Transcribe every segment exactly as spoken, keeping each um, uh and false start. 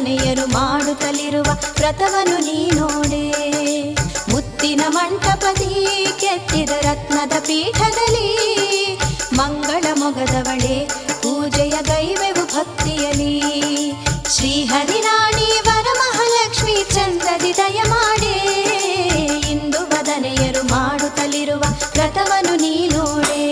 ವದನೆಯರು ಮಾಡುತ್ತಲಿರುವ ವ್ರತವನ್ನು ನೀ ನೋಡೆ. ಮುತ್ತಿನ ಮಂಟಪದಿ ಕೆತ್ತಿದ ರತ್ನದ ಪೀಠದಲ್ಲಿ ಮಂಗಳ ಮೊಗದವಳೆ ಪೂಜೆಯ ಗೈವೆವು ಭಕ್ತಿಯಲಿ. ಶ್ರೀಹರಿರಾಣಿ ವರಮಹಾಲಕ್ಷ್ಮಿ ಚಂದದಿ ದಯ ಮಾಡೆ. ಇಂದು ವದನೆಯರು ಮಾಡುತ್ತಲಿರುವ ವ್ರತವನ್ನು ನೀ ನೋಡೆ.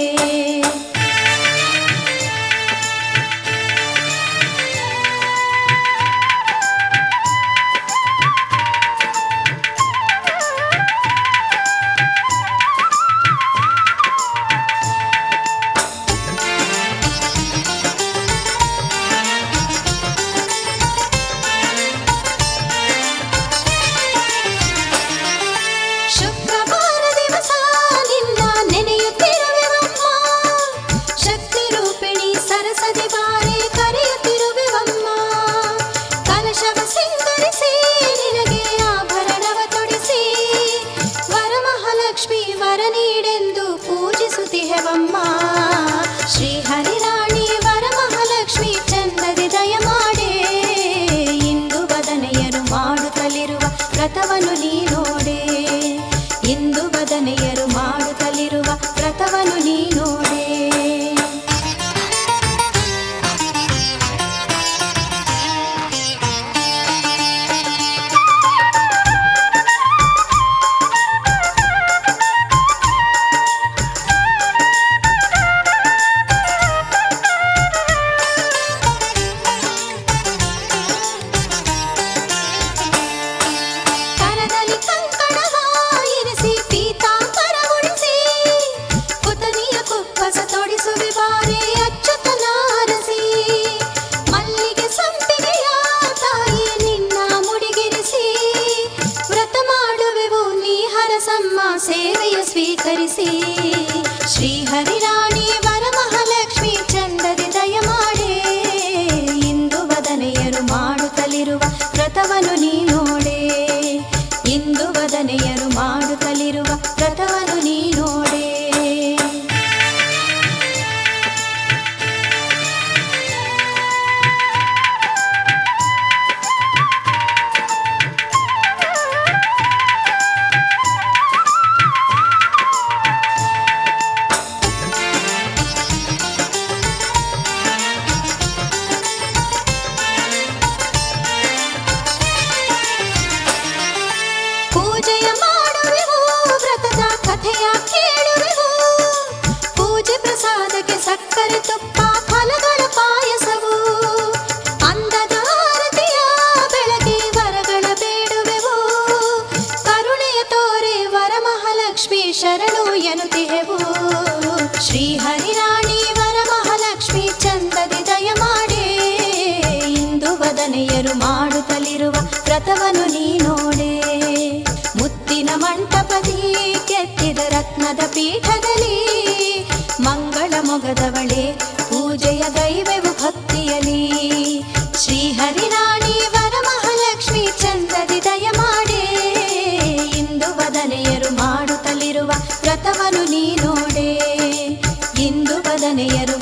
ಶ್ರೀಹರಿರಾಣಿ ವರಮಹಾಲಕ್ಷ್ಮಿ ಚಂದದಿ ದಯ ಮಾಡೆ. ಇಂದು ವದನೆಯರು ಮಾಡುತ್ತಲಿರುವ ವ್ರತವನ್ನು ನೀ ನೋಡೆ. ಇಂದು ವದನೆಯರು ಮಾಡುತ್ತಲಿರುವ ವ್ರತವನ್ನು ನೀ ನೋಡೆ. ಸೇವೆಯ ಸ್ವೀಕರಿಸಿ. ಶ್ರೀಹರಿರಾಣಿ ವರಮಹಾಲಕ್ಷ್ಮಿ ಚಂದದಿ ದಯ ಮಾಡೆ. ಇಂದು ವದನೆಯರು ಮಾಡುತ್ತಲಿರುವ ವ್ರತವನ್ನು ನೀ ನೋಡೆ. ಇಂದು ವದನೆಯರು ಮಾಡುತ್ತಲಿರುವ ವ್ರತವನ್ನು ನೀ ನೋಡೆ. ಪೂಜೆಯ ಮಾಡುವೆವು, ವ್ರತದ ಕಥೆಯ ಕೇಳುವೆವು. ಪೂಜೆ ಪ್ರಸಾದಕ್ಕೆ ಸಕ್ಕರೆ ತುಪ್ಪ ಫಲಗಳ ಪಾಯಸವು. ಅಂದದ ಆರತಿಯ ಬೆಳಗ್ಗೆ ವರಗಳ ಬೇಡುವೆವು. ಕರುಣೆಯ ತೋರೆ ವರಮಹಾಲಕ್ಷ್ಮಿ ಶರಣು ಎನ್ನುತ್ತಿಹೆವು. ಶ್ರೀಹರಿರಾಣಿ ವರಮಹಾಲಕ್ಷ್ಮಿ ಚಂದದಿ ದಯ ಮಾಡೆ. ಇಂದು ವದನೆಯರು ಮಾಡುತ್ತಲಿರುವ ವ್ರತವನ್ನು ನೀ ನೋಡೆ. ಮುತ್ತಿನ ಮಂಟಪದಿ ಕೆತ್ತಿದ ರತ್ನದ ಪೀಠದಲ್ಲಿ ಮಂಗಳ ಮೊಗದವಳೆ ಪೂಜೆಯ ಗೈವೆವು ಭಕ್ತಿಯಲಿ. ಶ್ರೀಹರಿರಾಣಿ ವರಮಹಾಲಕ್ಷ್ಮಿ ಚಂದದಿ ದಯ ಮಾಡೆ. ಇಂದು ವದನೆಯರು ಮಾಡುತ್ತಲಿರುವ ವ್ರತವನ್ನು ನೀ ನೋಡೆ. ಇಂದು ವದನೆಯರು